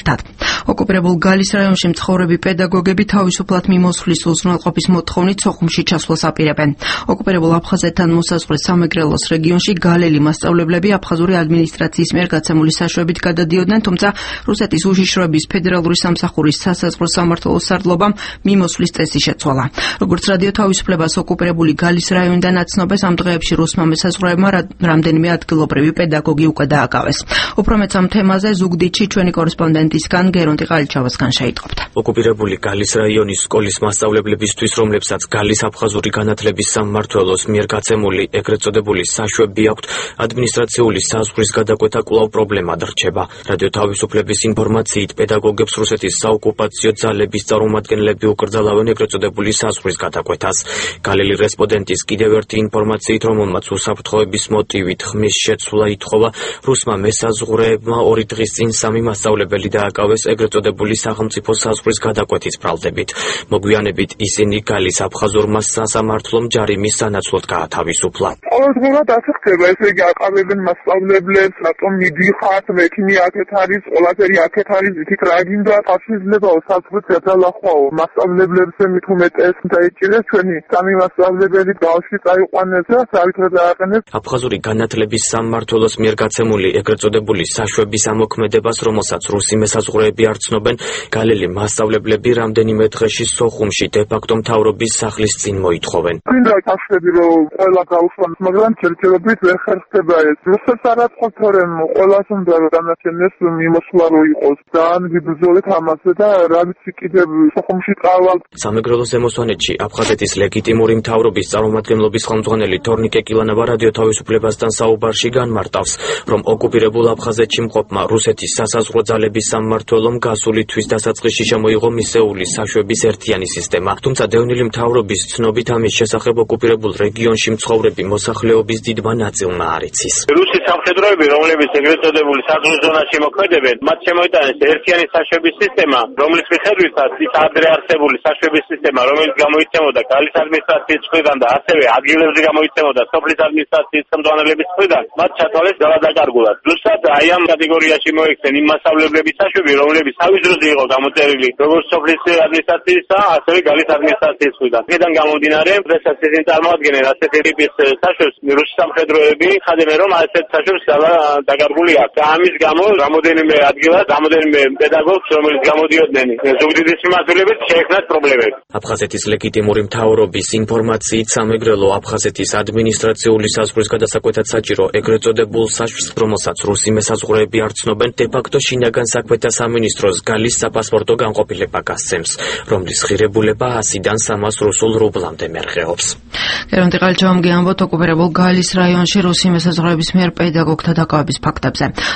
ერთად. ოკუპირებულ გალის რაიონში მცხოვრები პედაგოგები თავისუფლად მიმოსვლის უზრუნველყოფის მოთხოვნით სოხუმში ჩასვლას აპირებენ. ოკუპირებულ აფხაზეთთან მოსაზღვრე სამეგრელოს რეგიონში გალელი მასწავლებლები აფხაზური ადმინისტრაციის მიერ გაცემული საშვებით გადადიოდნენ, თუმცა რუსეთის უშიშროების ფედერალური სამსახურის სასაზღვრო სამმართველოს სარდლობამ მიმოსვლის წესი შეცვალა. როგორც რადიო თავისუფლებას ოკუპირებული გალის რაიონიდან აცნობეს, ამ დღეებში რუსმა მესაზღვრეებმა რამდენიმე ადგილობრივი პედაგოგი უკვე დააკავეს. უფრო მეც ამ თემაზე ზუგდიდში ჩვენი კორესპონდენტისგან გერონტი ყალიჩავასგან შეიტყობთ. ოკუპირებული გალის რაიონის სკოლის მასწავლებლებისთვის, რომლებსაც გალის აფხაზური განათლების სამმართველოს მიერ გაცემული ეგრეთ წოდებული საშვები აქვთ, ადმინისტრაციული საზღვრის გადაკვეთა კვლავ პრობლემად რჩება. რადიო თავისუფლების ინფორმაციით, პედაგოგებს რუსეთის საოკუპაციო ძალების წარმომადგენლები უკრძალავენ ეგრეთ წოდებული საზღვრის გადაკვეთას. გალელი რესპონდენტის კიდევ ერთი ინფორმაციით, რომელმაც უსაფრთხოების მოტივით ხმის შეცვლა ითხოვა, რუსმა მესაზღვრეებმა 2 დღის წინ 3 მასწავლებელი დააკავეს ეგრეთ წოდებული სახელმწიფო საზღვრის გადაკვეთის ბრალდებით. მოგვიანებით ისინი გალის აფხაზურმა სასამართლომ ჯარიმის სანაცვლოდ გაათავისუფლა. ყოველდღურად ასე ხდება, ესე იგი აკავებენ მასწავლებლებს, რატომ მიდიხართ, მექიმი აქეთ არის, ყველაფერი აქეთ არის, იქით რა გინდა, შეიძლება საზღვრით გადალახვაო. მასწავლებლებს მით უმეტეს დაიჭირეს ჩვენი 3 მასწავლებელი ბავშვი წაიყვანეს და საერთოდ დააყენეს. აფხაზური განათლების სამმართველოს მიერ გაცემული ეგრეთ წოდებული საშვების ამოქმედებას, რომელსაც რუსი მესაზღვრეები არ ცნობენ, გალელი მასწავლებლები რამდენიმე დღეში სოხუმში დე-ფაქტო მთავრობის სახლის წინ მოითხოვენ. გინდა საშვები რომ ყველა გაუშვან, მაგრამ ჯერჯერობით ვერ ხერხდება ეს. რუსებს არ აწყობთ, თორემ ყველას უნდა რომ განაჩენდეს მიმოსვლა რო იყოს. ძალიან ვიბრძოლეთ ამაზე და რა ვიცი კიდევ სოხუმში წავალ. სამეგრელოს ზემოსვანეთში აფხაზეთის ლეგიტიმური მთავრობის წარმომადგენლობის ხელმძღვანელი თორნიკე კილანავა რადიო თავისუფლებასთან საუბარში განმარტავს, რომ ოკუპირებულ აფხაზეთში მყოფმა რუსეთის სასაზღვრო ძალების სამმართველომ გასული თვის დასაწყისში შემოიღო მისეული საშვების ერთიანი სისტემა. თუმცა დევნილი მთავრობის ცნობით ამის შესახებ ოკუპირებულ რეგიონში მცხოვრები მოსახლეობის დიდმა ნაწილმა არ იცის. რუსი სამხედროები, რომლებიც ეგრეთ წოდებული საზღვრის ზონაში მოქმედებენ, მათ შემოიტანეს ერთიანი საშვების სისტემა, რომლის მიხედვითაც ის ადრე არსებული საშვების სისტემა, რომელიც გამოიცემოდა გალის ადმინისტრაციის მხრიდან და ასევე ადგილებზე გამოიცემოდა სოფლის ადმინისტრაციის ხელმძღვანელების მხრიდან, მათ ჩათვალეს ძალადაკარგულად. ზუსტად აი ამ კატეგორიაში მოექცნენ იმ მასწავლებლების საშვები, რომლებიც თავის დროზე იყო გამოწერილი როგორც სოფლის ადმინისტრაციისა, ასევე გალის ადმინისტრაციის მხრიდან. აქედან გამომდინარე, დღესაც ისინი წარმოადგენენ ასეთი ტიპის საშვებს, რუსი სამხედროები ხადენ რომ ასეთ საშვებს დაკარგული აქვს. ამის გამო რამოდენიმე ადგილას, რამოდენიმე პედაგოგს, რომელიც გამოდიოდნენ ზუგდიდის მიმართულებით, შეექმნათ პრობლემები. აფხაზეთის ლეგიტიმური მთავრობის ინფორმაციით, სამეგრელო აფხაზეთის ადმინისტრაციული საზღვრის გადასაკვეთად საჭირო ეგრეთ წოდებულ საშვს, რომელსაც რუსი მესაზღვრეები არ ცნობენ, დე-ფაქტო შინაგან საქმეთა სამინისტროს გალის საპასპორტო განყოფილება გასცემს, რომლის ღირებულება 100-დან 300 რუსულ რუბლამდე მერყეობს. გერონტი ყალიჩავასგან ოკუპირებულ გალის რაიონში რუსი მესაზღვრეების მიერ პედაგოგთა დაკავების ფაქტებზე.